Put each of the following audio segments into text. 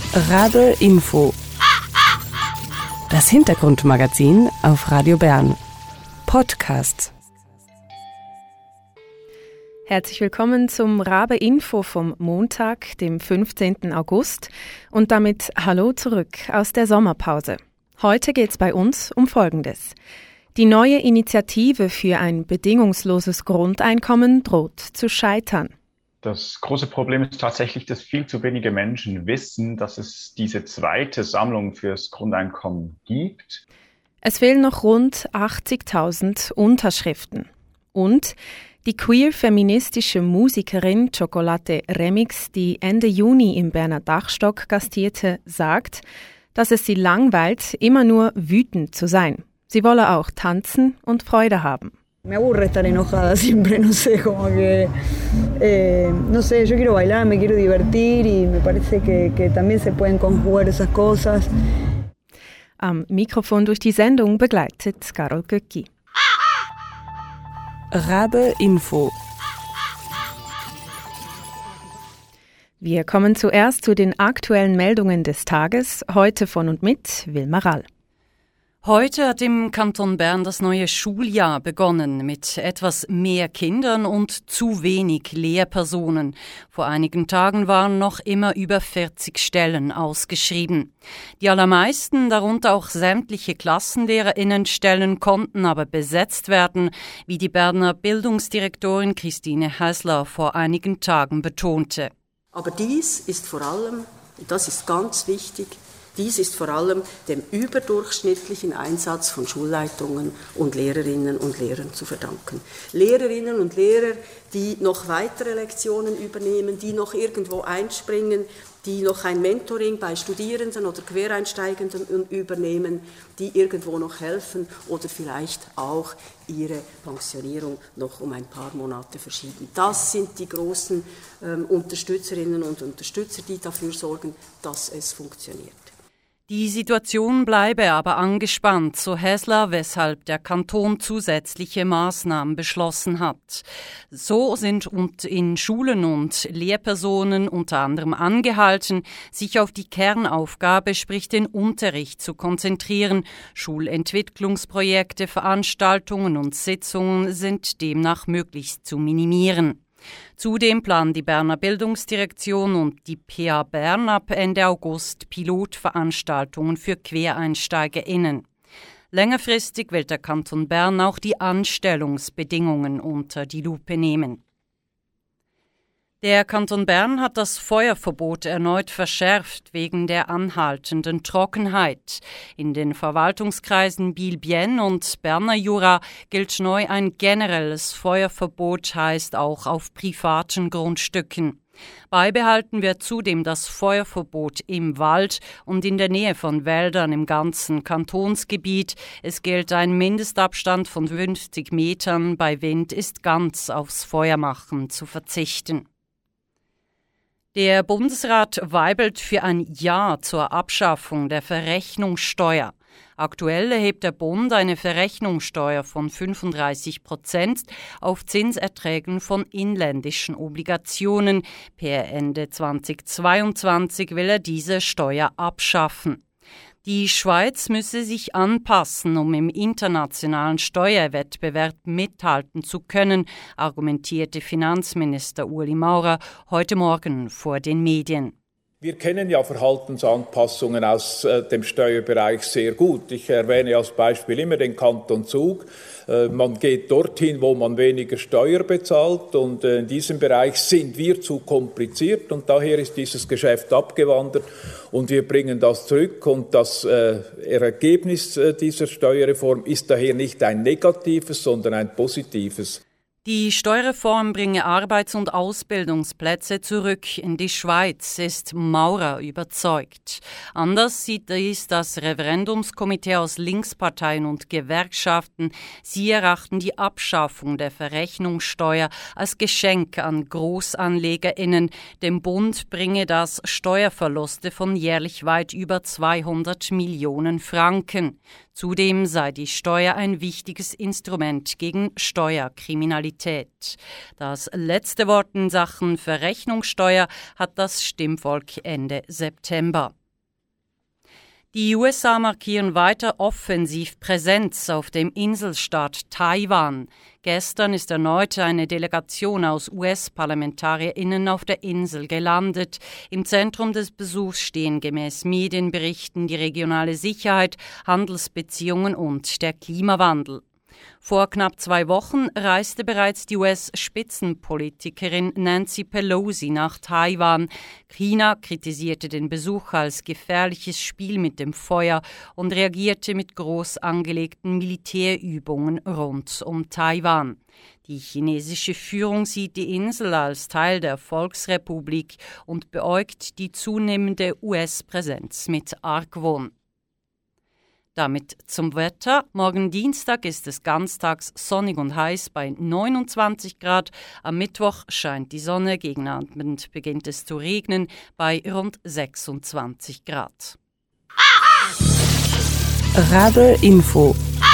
Rabe Info. Das Hintergrundmagazin auf Radio Bern. Podcast. Herzlich willkommen zum Rabe Info vom Montag, dem 15. August und damit hallo zurück aus der Sommerpause. Heute geht es bei uns um Folgendes. Die neue Initiative für ein bedingungsloses Grundeinkommen droht zu scheitern. Das große Problem ist tatsächlich, dass viel zu wenige Menschen wissen, dass es diese zweite Sammlung fürs Grundeinkommen gibt. Es fehlen noch rund 80.000 Unterschriften. Und die queer-feministische Musikerin Chocolate Remix, die Ende Juni im Berner Dachstock gastierte, sagt, dass es sie langweilt, immer nur wütend zu sein. Sie wolle auch tanzen und Freude haben. Me aburre estar enojada siempre, no sé, como que, no sé, yo quiero bailar, me quiero divertir y me parece que también se pueden conjugar esas cosas. Am Mikrofon durch die Sendung begleitet Carol Göcki. Rabe Info. Wir kommen zuerst zu den aktuellen Meldungen des Tages, heute von und mit Wilma Rall. Heute hat im Kanton Bern das neue Schuljahr begonnen mit etwas mehr Kindern und zu wenig Lehrpersonen. Vor einigen Tagen waren noch immer über 40 Stellen ausgeschrieben. Die allermeisten, darunter auch sämtliche KlassenlehrerInnen-Stellen, konnten aber besetzt werden, wie die Berner Bildungsdirektorin Christine Häsler vor einigen Tagen betonte. Aber dies ist vor allem, und das ist ganz wichtig, dies ist vor allem dem überdurchschnittlichen Einsatz von Schulleitungen und Lehrerinnen und Lehrern zu verdanken. Lehrerinnen und Lehrer, die noch weitere Lektionen übernehmen, die noch irgendwo einspringen, die noch ein Mentoring bei Studierenden oder Quereinsteigenden übernehmen, die irgendwo noch helfen oder vielleicht auch ihre Pensionierung noch um ein paar Monate verschieben. Das sind die großen Unterstützerinnen und Unterstützer, die dafür sorgen, dass es funktioniert. Die Situation bleibe aber angespannt, so Häsler, weshalb der Kanton zusätzliche Maßnahmen beschlossen hat. So sind in Schulen und Lehrpersonen unter anderem angehalten, sich auf die Kernaufgabe, sprich den Unterricht, zu konzentrieren. Schulentwicklungsprojekte, Veranstaltungen und Sitzungen sind demnach möglichst zu minimieren. Zudem planen die Berner Bildungsdirektion und die PA Bern ab Ende August Pilotveranstaltungen für QuereinsteigerInnen. Längerfristig will der Kanton Bern auch die Anstellungsbedingungen unter die Lupe nehmen. Der Kanton Bern hat das Feuerverbot erneut verschärft wegen der anhaltenden Trockenheit. In den Verwaltungskreisen Biel-Bienne und Berner Jura gilt neu ein generelles Feuerverbot, heißt auch auf privaten Grundstücken. Beibehalten wird zudem das Feuerverbot im Wald und in der Nähe von Wäldern im ganzen Kantonsgebiet. Es gilt ein Mindestabstand von 50 Metern. Bei Wind ist ganz aufs Feuermachen zu verzichten. Der Bundesrat weibelt für ein Ja zur Abschaffung der Verrechnungssteuer. Aktuell erhebt der Bund eine Verrechnungssteuer von 35% auf Zinserträgen von inländischen Obligationen. Per Ende 2022 will er diese Steuer abschaffen. Die Schweiz müsse sich anpassen, um im internationalen Steuerwettbewerb mithalten zu können, argumentierte Finanzminister Ueli Maurer heute Morgen vor den Medien. Wir kennen ja Verhaltensanpassungen aus dem Steuerbereich sehr gut. Ich erwähne als Beispiel immer den Kanton Zug. Man geht dorthin, wo man weniger Steuer bezahlt, und in diesem Bereich sind wir zu kompliziert, und daher ist dieses Geschäft abgewandert und wir bringen das zurück, und das Ergebnis dieser Steuerreform ist daher nicht ein negatives, sondern ein positives. Die Steuerreform bringe Arbeits- und Ausbildungsplätze zurück in die Schweiz, ist Maurer überzeugt. Anders sieht dies das Referendumskomitee aus Linksparteien und Gewerkschaften. Sie erachten die Abschaffung der Verrechnungssteuer als Geschenk an GroßanlegerInnen. Dem Bund bringe das Steuerverluste von jährlich weit über 200 Millionen Franken. Zudem sei die Steuer ein wichtiges Instrument gegen Steuerkriminalität. Das letzte Wort in Sachen Verrechnungssteuer hat das Stimmvolk Ende September. Die USA markieren weiter offensiv Präsenz auf dem Inselstaat Taiwan. Gestern ist erneut eine Delegation aus US-ParlamentarierInnen auf der Insel gelandet. Im Zentrum des Besuchs stehen gemäß Medienberichten die regionale Sicherheit, Handelsbeziehungen und der Klimawandel. Vor knapp 2 Wochen reiste bereits die US-Spitzenpolitikerin Nancy Pelosi nach Taiwan. China kritisierte den Besuch als gefährliches Spiel mit dem Feuer und reagierte mit groß angelegten Militärübungen rund um Taiwan. Die chinesische Führung sieht die Insel als Teil der Volksrepublik und beäugt die zunehmende US-Präsenz mit Argwohn. Damit zum Wetter. Morgen Dienstag ist es ganztags sonnig und heiß bei 29 Grad. Am Mittwoch scheint die Sonne, gegen Abend beginnt es zu regnen bei rund 26 Grad. Rabe Info.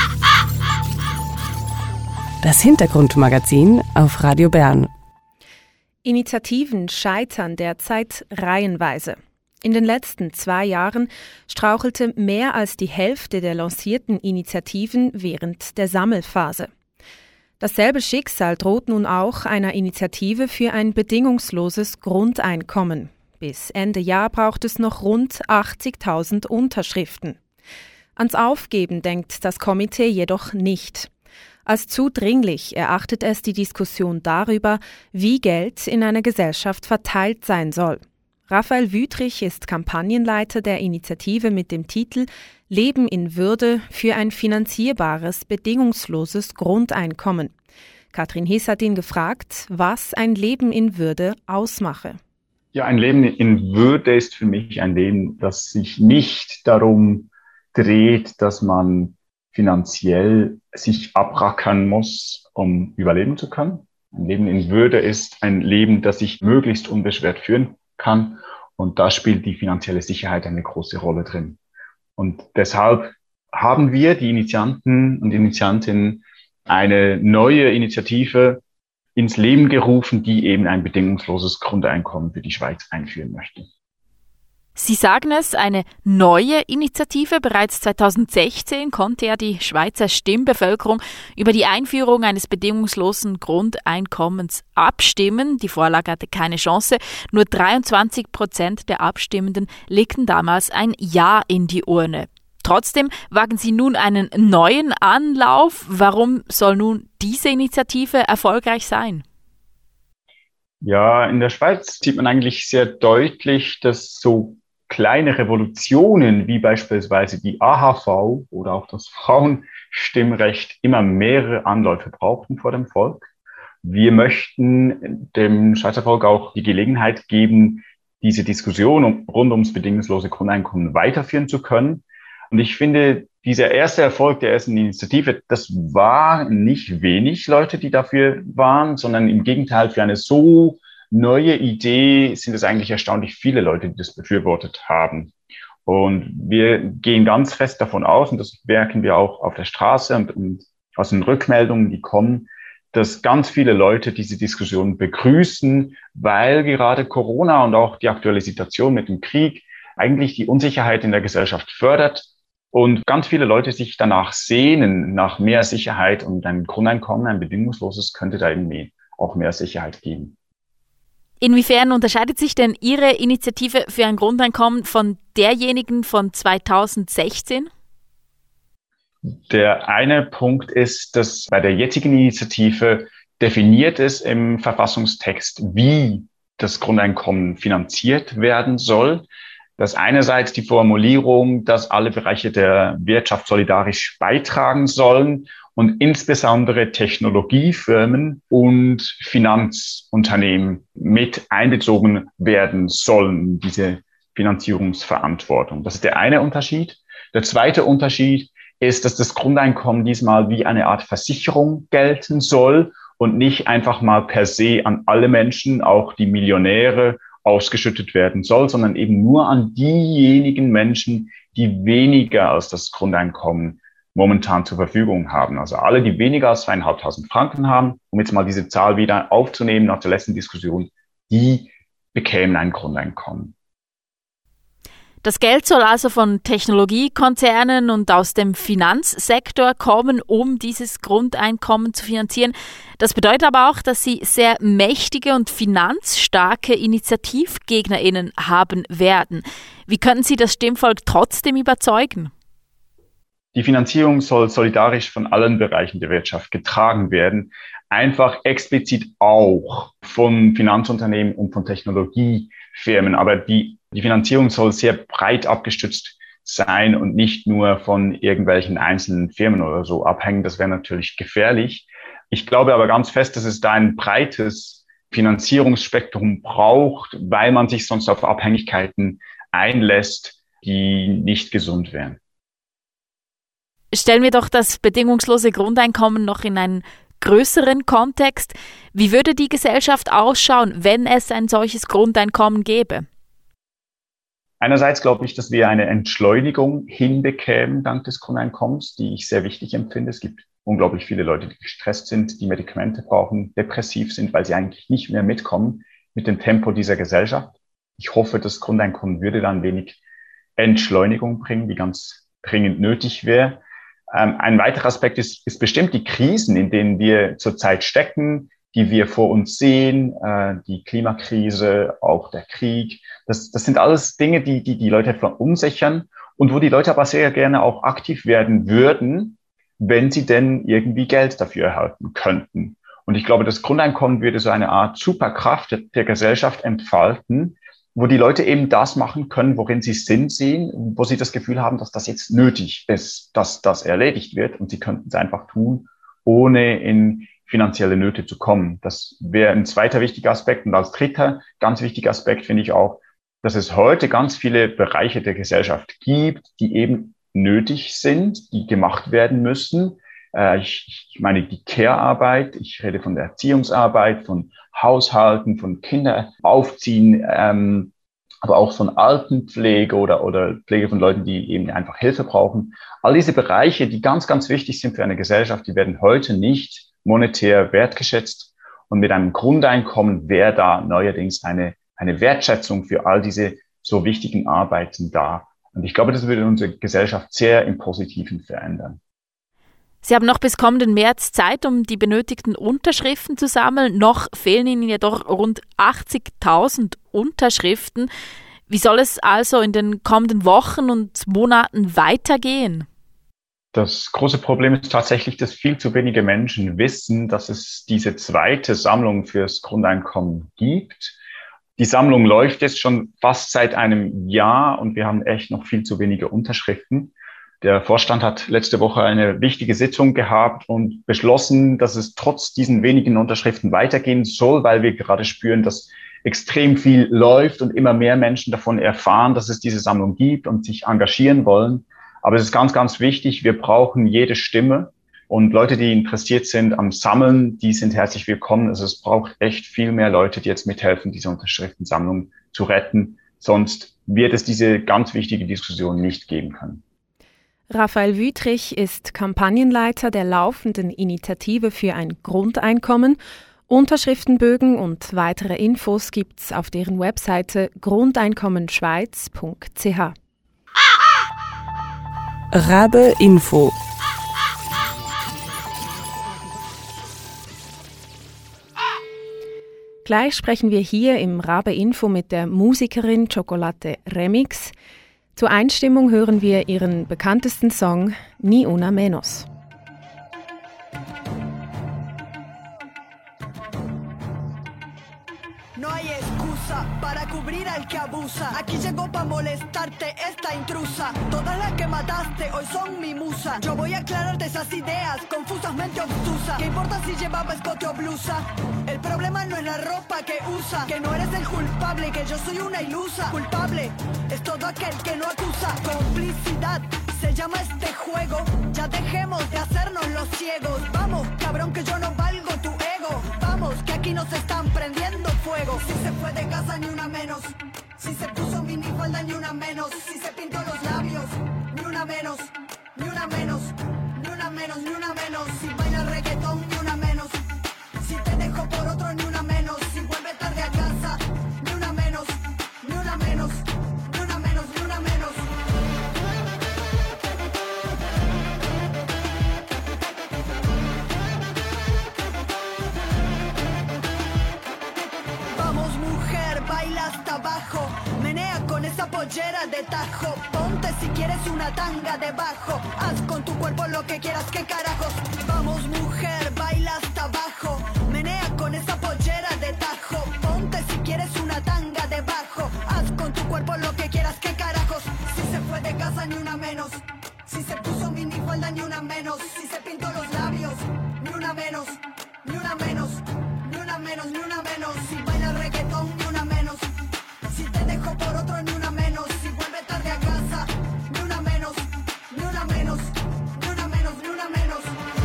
Das Hintergrundmagazin auf Radio Bern. Initiativen scheitern derzeit reihenweise. In den letzten 2 Jahren strauchelte mehr als die Hälfte der lancierten Initiativen während der Sammelphase. Dasselbe Schicksal droht nun auch einer Initiative für ein bedingungsloses Grundeinkommen. Bis Ende Jahr braucht es noch rund 80.000 Unterschriften. Ans Aufgeben denkt das Komitee jedoch nicht. Als zu dringlich erachtet es die Diskussion darüber, wie Geld in einer Gesellschaft verteilt sein soll. Raphael Wüthrich ist Kampagnenleiter der Initiative mit dem Titel Leben in Würde für ein finanzierbares, bedingungsloses Grundeinkommen. Katrin Hiss hat ihn gefragt, was ein Leben in Würde ausmache. Ja, ein Leben in Würde ist für mich ein Leben, das sich nicht darum dreht, dass man finanziell sich abrackern muss, um überleben zu können. Ein Leben in Würde ist ein Leben, das ich möglichst unbeschwert führen kann. Und da spielt die finanzielle Sicherheit eine große Rolle drin. Und deshalb haben wir, die Initianten und Initiantinnen, eine neue Initiative ins Leben gerufen, die eben ein bedingungsloses Grundeinkommen für die Schweiz einführen möchte. Sie sagen es, eine neue Initiative. Bereits 2016 konnte ja die Schweizer Stimmbevölkerung über die Einführung eines bedingungslosen Grundeinkommens abstimmen. Die Vorlage hatte keine Chance. Nur 23% der Abstimmenden legten damals ein Ja in die Urne. Trotzdem wagen Sie nun einen neuen Anlauf. Warum soll nun diese Initiative erfolgreich sein? Ja, in der Schweiz sieht man eigentlich sehr deutlich, dass so kleine Revolutionen wie beispielsweise die AHV oder auch das Frauenstimmrecht immer mehrere Anläufe brauchten vor dem Volk. Wir möchten dem Schweizer Volk auch die Gelegenheit geben, diese Diskussion rund ums bedingungslose Grundeinkommen weiterführen zu können. Und ich finde, dieser erste Erfolg der ersten Initiative, das war nicht wenig Leute, die dafür waren, sondern im Gegenteil, für eine so neue Idee sind es eigentlich erstaunlich viele Leute, die das befürwortet haben. Und wir gehen ganz fest davon aus, und das merken wir auch auf der Straße und aus den Rückmeldungen, die kommen, dass ganz viele Leute diese Diskussion begrüßen, weil gerade Corona und auch die aktuelle Situation mit dem Krieg eigentlich die Unsicherheit in der Gesellschaft fördert und ganz viele Leute sich danach sehnen, nach mehr Sicherheit, und ein Grundeinkommen, ein bedingungsloses, könnte da irgendwie auch mehr Sicherheit geben. Inwiefern unterscheidet sich denn Ihre Initiative für ein Grundeinkommen von derjenigen von 2016? Der eine Punkt ist, dass bei der jetzigen Initiative definiert ist im Verfassungstext, wie das Grundeinkommen finanziert werden soll. Das einerseits die Formulierung, dass alle Bereiche der Wirtschaft solidarisch beitragen sollen und insbesondere Technologiefirmen und Finanzunternehmen mit einbezogen werden sollen, diese Finanzierungsverantwortung. Das ist der eine Unterschied. Der zweite Unterschied ist, dass das Grundeinkommen diesmal wie eine Art Versicherung gelten soll und nicht einfach mal per se an alle Menschen, auch die Millionäre, ausgeschüttet werden soll, sondern eben nur an diejenigen Menschen, die weniger als das Grundeinkommen momentan zur Verfügung haben. Also alle, die weniger als 2.500 Franken haben, um jetzt mal diese Zahl wieder aufzunehmen nach der letzten Diskussion, die bekämen ein Grundeinkommen. Das Geld soll also von Technologiekonzernen und aus dem Finanzsektor kommen, um dieses Grundeinkommen zu finanzieren. Das bedeutet aber auch, dass sie sehr mächtige und finanzstarke InitiativgegnerInnen haben werden. Wie können Sie das Stimmvolk trotzdem überzeugen? Die Finanzierung soll solidarisch von allen Bereichen der Wirtschaft getragen werden, einfach explizit auch von Finanzunternehmen und von Technologiefirmen. Aber die Finanzierung soll sehr breit abgestützt sein und nicht nur von irgendwelchen einzelnen Firmen oder so abhängen. Das wäre natürlich gefährlich. Ich glaube aber ganz fest, dass es da ein breites Finanzierungsspektrum braucht, weil man sich sonst auf Abhängigkeiten einlässt, die nicht gesund wären. Stellen wir doch das bedingungslose Grundeinkommen noch in einen größeren Kontext. Wie würde die Gesellschaft ausschauen, wenn es ein solches Grundeinkommen gäbe? Einerseits glaube ich, dass wir eine Entschleunigung hinbekämen dank des Grundeinkommens, die ich sehr wichtig empfinde. Es gibt unglaublich viele Leute, die gestresst sind, die Medikamente brauchen, depressiv sind, weil sie eigentlich nicht mehr mitkommen mit dem Tempo dieser Gesellschaft. Ich hoffe, das Grundeinkommen würde dann wenig Entschleunigung bringen, die ganz dringend nötig wäre. Ein weiterer Aspekt ist bestimmt die Krisen, in denen wir zurzeit stecken, die wir vor uns sehen, die Klimakrise, auch der Krieg. Das sind alles Dinge, die Leute verunsichern und wo die Leute aber sehr gerne auch aktiv werden würden, wenn sie denn irgendwie Geld dafür erhalten könnten. Und ich glaube, das Grundeinkommen würde so eine Art Superkraft der Gesellschaft entfalten, wo die Leute eben das machen können, worin sie Sinn sehen, wo sie das Gefühl haben, dass das jetzt nötig ist, dass das erledigt wird und sie könnten es einfach tun, ohne in finanzielle Nöte zu kommen. Das wäre ein zweiter wichtiger Aspekt. Und als dritter ganz wichtiger Aspekt finde ich auch, dass es heute ganz viele Bereiche der Gesellschaft gibt, die eben nötig sind, die gemacht werden müssen. Ich meine die Care-Arbeit, ich rede von der Erziehungsarbeit, von Haushalten, von Kinder aufziehen, aber auch von Altenpflege oder Pflege von Leuten, die eben einfach Hilfe brauchen. All diese Bereiche, die ganz, ganz wichtig sind für eine Gesellschaft, die werden heute nicht monetär wertgeschätzt. Und mit einem Grundeinkommen wäre da neuerdings eine Wertschätzung für all diese so wichtigen Arbeiten da. Und ich glaube, das würde unsere Gesellschaft sehr im Positiven verändern. Sie haben noch bis kommenden März Zeit, um die benötigten Unterschriften zu sammeln. Noch fehlen Ihnen jedoch rund 80.000 Unterschriften. Wie soll es also in den kommenden Wochen und Monaten weitergehen? Das große Problem ist tatsächlich, dass viel zu wenige Menschen wissen, dass es diese zweite Sammlung fürs Grundeinkommen gibt. Die Sammlung läuft jetzt schon fast seit einem Jahr und wir haben echt noch viel zu wenige Unterschriften. Der Vorstand hat letzte Woche eine wichtige Sitzung gehabt und beschlossen, dass es trotz diesen wenigen Unterschriften weitergehen soll, weil wir gerade spüren, dass extrem viel läuft und immer mehr Menschen davon erfahren, dass es diese Sammlung gibt und sich engagieren wollen. Aber es ist ganz, ganz wichtig, wir brauchen jede Stimme und Leute, die interessiert sind am Sammeln, die sind herzlich willkommen. Also es braucht echt viel mehr Leute, die jetzt mithelfen, diese Unterschriftensammlung zu retten. Sonst wird es diese ganz wichtige Diskussion nicht geben können. Raphael Wüthrich ist Kampagnenleiter der laufenden Initiative für ein Grundeinkommen. Unterschriftenbögen und weitere Infos gibt's auf deren Webseite grundeinkommenschweiz.ch. Rabe Info. Gleich sprechen wir hier im Rabe Info mit der Musikerin Chocolate Remix. Zur Einstimmung hören wir ihren bekanntesten Song Ni Una Menos. No hay excusa para cubrir al que abusa. Aquí llegó pa' molestarte esta intrusa. Todas las que mataste hoy son mi musa. Yo voy a aclararte esas ideas confusas, mente obtusa. ¿Qué importa si llevaba escote o blusa? El problema no es la ropa que usa. Que no eres el culpable, que yo soy una ilusa. Culpable es todo aquel que no acusa. Complicidad se llama este juego. Ya dejemos de hacernos los ciegos. Vamos, cabrón, que yo no valgo tu ego. Vamos, que aquí nos están prendiendo fuego. Si se fue de casa ni una menos. Si se puso minifalda ni una menos. Si se pintó los labios ni una menos. Ni una menos. Ni una menos, ni una menos. Si baila reggaetón ni una menos. Si te dejo por otro ni una menos. Si vuelve tarde a casa ni una menos. Ni una menos. Ni una menos, ni una menos. pollera de tajo. Ponte si quieres una tanga debajo. Haz con tu cuerpo lo que quieras, qué carajos. Vamos mujer, baila hasta abajo. Menea con esa pollera de tajo. Ponte si quieres una tanga debajo. Haz con tu cuerpo lo que quieras, qué carajos. Si se fue de casa ni una menos. Si se puso minifalda ni una menos. Si se pintó los labios ni una menos. Ni una menos. Ni una menos, ni una menos. Si baila reggaetón ni una menos. Si te dejo por otro ni una menos. Si vuelve tarde a casa ni una menos. Ni una menos. Ni una menos, ni una menos.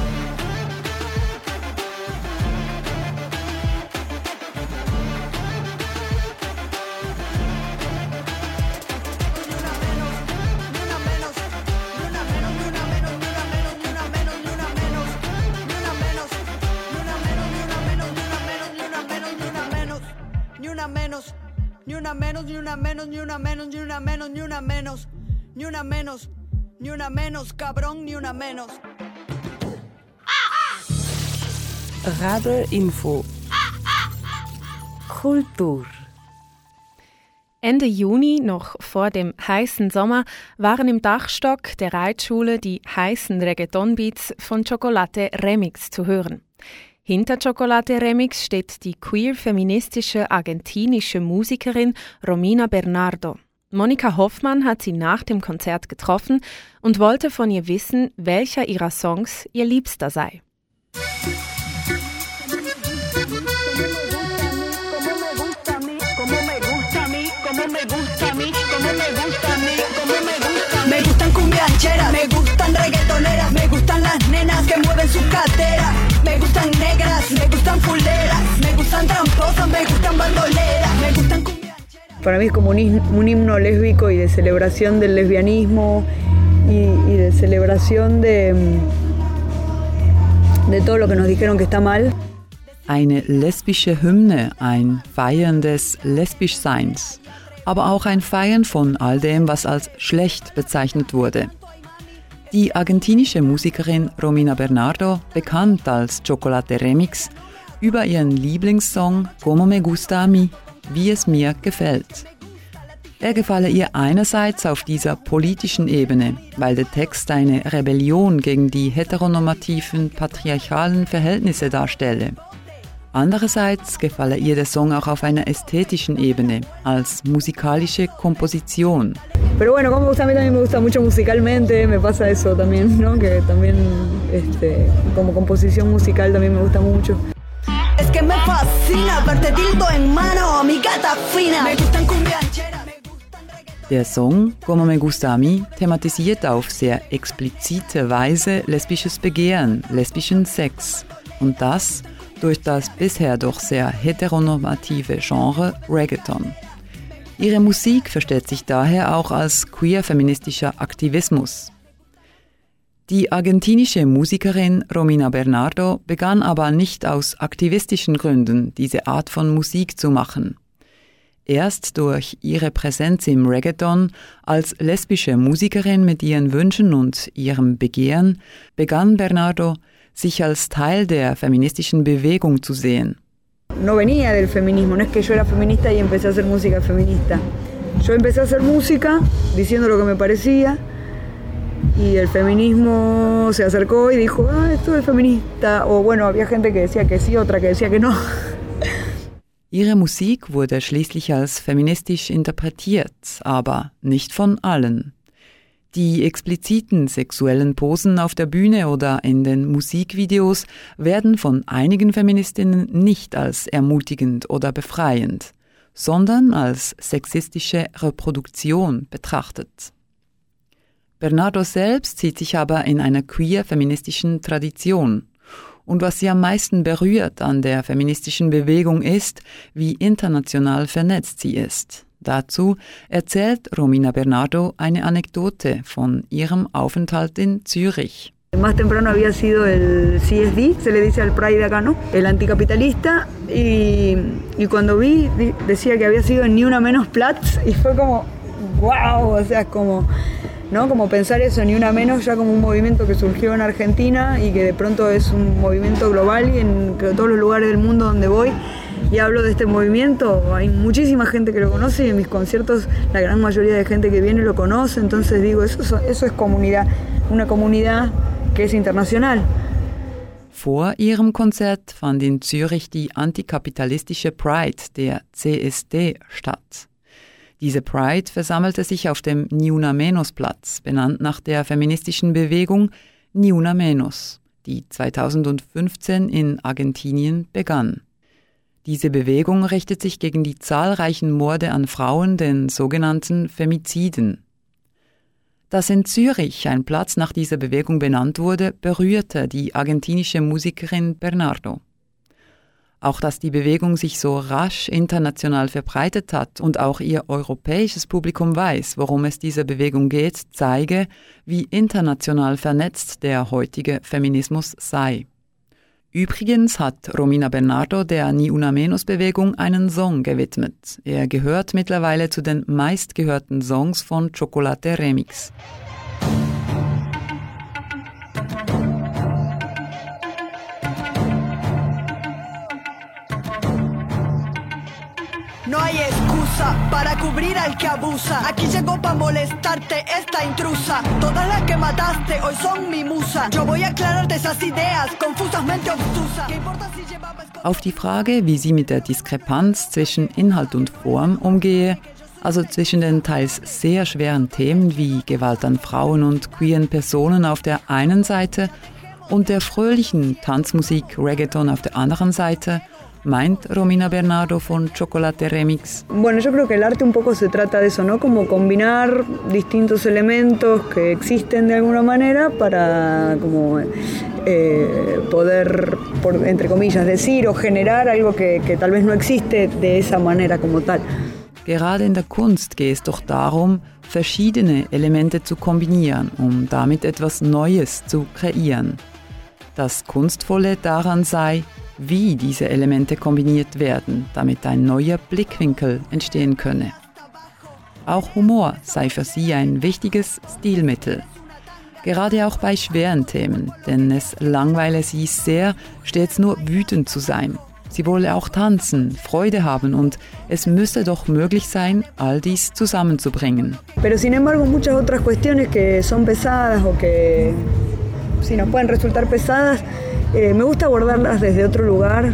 Ni una menos, ni una menos, ni una menos, ni una menos, ni una menos, ni una menos, ni una menos, cabrón, ni una menos. Radar Info Kultur. Ende Juni, noch vor dem heißen Sommer, waren im Dachstock der Reitschule die heißen Reggaeton-Beats von Chocolate Remix zu hören. Hinter Chocolate Remix steht die queer-feministische argentinische Musikerin Romina Bernardo. Monika Hoffmann hat sie nach dem Konzert getroffen und wollte von ihr wissen, welcher ihrer Songs ihr liebster sei. Me gustan cumbiancheras, me gustan reggaetoneras, me gustan las nenas que mueven sus caderas, me gustan negras, me gustan fulleras, me gustan tramposas, me gustan bandoleras, me gustan cumbiancheras. Para mí es como un himno lésbico y de celebración del lesbianismo y de celebración de todo lo que nos dijeron que está mal. Eine lesbische Hymne, ein Feiern des Lesbischseins, aber auch ein Feiern von all dem, was als schlecht bezeichnet wurde. Die argentinische Musikerin Romina Bernardo, bekannt als Chocolate Remix, über ihren Lieblingssong Como me gusta a mí, wie es mir gefällt. Er gefalle ihr einerseits auf dieser politischen Ebene, weil der Text eine Rebellion gegen die heteronormativen patriarchalen Verhältnisse darstelle. Andererseits gefalle ihr der Song auch auf einer ästhetischen Ebene, als musikalische Komposition. Pero bueno, como me gusta a mí también me gusta mucho musicalmente, me pasa eso también, ¿no? Que también como composición musical también me gusta mucho. Es que me fascina verte dildo en mano, mi gata fina. Me gustan cumbiancheras. Der Song Como me gusta a mí thematisiert auf sehr explizite Weise lesbisches Begehren, lesbischen Sex. Und das durch das bisher doch sehr heteronormative Genre Reggaeton. Ihre Musik versteht sich daher auch als queer-feministischer Aktivismus. Die argentinische Musikerin Romina Bernardo begann aber nicht aus aktivistischen Gründen, diese Art von Musik zu machen. Erst durch ihre Präsenz im Reggaeton als lesbische Musikerin mit ihren Wünschen und ihrem Begehren begann Bernardo, sich als Teil der feministischen Bewegung zu sehen. No venía del feminismo, no es que yo era feminista y empecé a hacer música feminista. Yo empecé a hacer música diciendo lo que me parecía y el feminismo se acercó y dijo, esto es feminista. O bueno, había gente que decía que sí, otra que decía que no. Ihre Musik wurde schließlich als feministisch interpretiert, aber nicht von allen. Die expliziten sexuellen Posen auf der Bühne oder in den Musikvideos werden von einigen Feministinnen nicht als ermutigend oder befreiend, sondern als sexistische Reproduktion betrachtet. Bernardo selbst sieht sich aber in einer queer-feministischen Tradition. Und was sie am meisten berührt an der feministischen Bewegung ist, wie international vernetzt sie ist. Dazu erzählt Romina Bernardo eine Anekdote von ihrem Aufenthalt in Zürich. Más temprano había sido el CSD, se le dice al Pride acá, ¿no? El anticapitalista, y cuando vi, decía que había sido en Ni Una Menos Platz, y fue como, wow, o sea, como, ¿no? Como pensar eso, Ni Una Menos, ya como un movimiento que surgió en Argentina y que de pronto es un movimiento global y en todos los lugares del mundo donde voy y hablo de este movimiento, hay muchísima gente que lo conoce y en mis conciertos la gran mayoría de gente que viene lo conoce, entonces digo, eso es comunidad, una comunidad que es internacional. Vor ihrem Konzert fand in Zürich die antikapitalistische Pride, der CSD, statt. Diese Pride versammelte sich auf dem Ni Una Menos Platz, benannt nach der feministischen Bewegung Ni Una Menos, die 2015 in Argentinien begann. Diese Bewegung richtet sich gegen die zahlreichen Morde an Frauen, den sogenannten Femiziden. Dass in Zürich ein Platz nach dieser Bewegung benannt wurde, berührte die argentinische Musikerin Bernardo. Auch dass die Bewegung sich so rasch international verbreitet hat und auch ihr europäisches Publikum weiß, worum es dieser Bewegung geht, zeige, wie international vernetzt der heutige Feminismus sei. Übrigens hat Romina Bernardo der Ni Una Menos Bewegung einen Song gewidmet. Er gehört mittlerweile zu den meistgehörten Songs von Chocolate Remix. No hay excusa para cubrir al que abusa. Aquí llegó para molestarte esta intrusa. Todas las que mataste hoy son mi musa. Yo voy a aclararte esas ideas confusamente obtusas. ¿Qué importa si llevaba escondido? Auf die Frage, wie sie mit der Diskrepanz zwischen Inhalt und Form umgehe, also zwischen den teils sehr schweren Themen wie Gewalt an Frauen und queeren Personen auf der einen Seite und der fröhlichen Tanzmusik Reggaeton auf der anderen Seite, meint Romina Bernardo von Chocolate Remix. Bueno, yo creo que el arte un poco se trata de eso, ¿no? Como combinar distintos elementos que existen de alguna manera para como poder, entre comillas, decir o generar algo que tal vez no existe de esa manera como tal. Gerade in der Kunst geht es doch darum, verschiedene Elemente zu kombinieren, um damit etwas Neues zu kreieren. Das Kunstvolle daran sei, wie diese Elemente kombiniert werden, damit ein neuer Blickwinkel entstehen könne. Auch Humor sei für sie ein wichtiges Stilmittel. Gerade auch bei schweren Themen, denn es langweile sie sehr, stets nur wütend zu sein. Sie wolle auch tanzen, Freude haben und es müsse doch möglich sein, all dies zusammenzubringen. Pero sin embargo muchas otras cuestiones que son pesadas o que si nos pueden resultar pesadas, me gusta abordarlas desde otro lugar,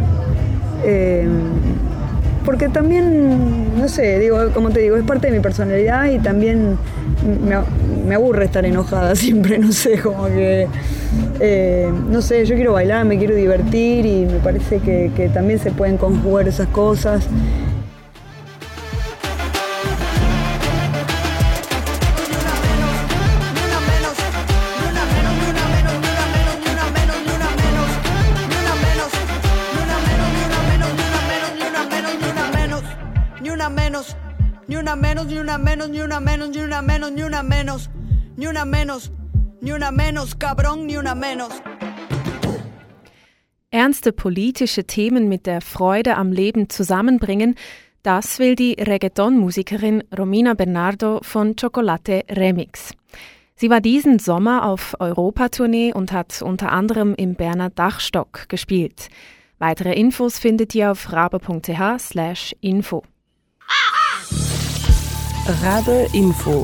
porque también, no sé, digo, como te digo, es parte de mi personalidad y también me aburre estar enojada siempre, no sé, como que, no sé, yo quiero bailar, me quiero divertir y me parece que también se pueden conjugar esas cosas. Ni una menos, ni una menos, ni una menos, ni una menos, ni una menos, ni una menos, ni una menos, cabrón, ni una menos. Ernste politische Themen mit der Freude am Leben zusammenbringen, das will die Reggaeton-Musikerin Romina Bernardo von Chocolate Remix. Sie war diesen Sommer auf Europatournee und hat unter anderem im Berner Dachstock gespielt. Weitere Infos findet ihr auf rabe.ch/info. Rabe Info.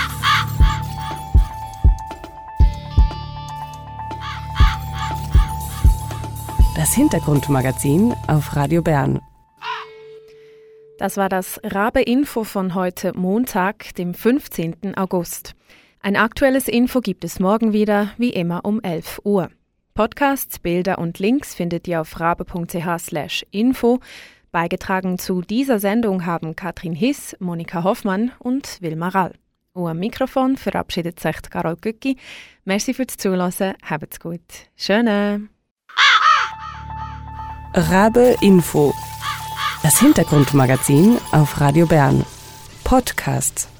Das Hintergrundmagazin auf Radio Bern. Das war das Rabe Info von heute Montag, dem 15. August. Ein aktuelles Info gibt es morgen wieder, wie immer um 11 Uhr. Podcasts, Bilder und Links findet ihr auf rabe.ch/info. Beigetragen zu dieser Sendung haben Katrin Hiss, Monika Hoffmann und Wilma Rall. Und am Mikrofon verabschiedet sich Carol Gücki. Merci fürs Zuhören, habt's gut. Schöne. Rabe Info. Das Hintergrundmagazin auf Radio Bern. Podcasts.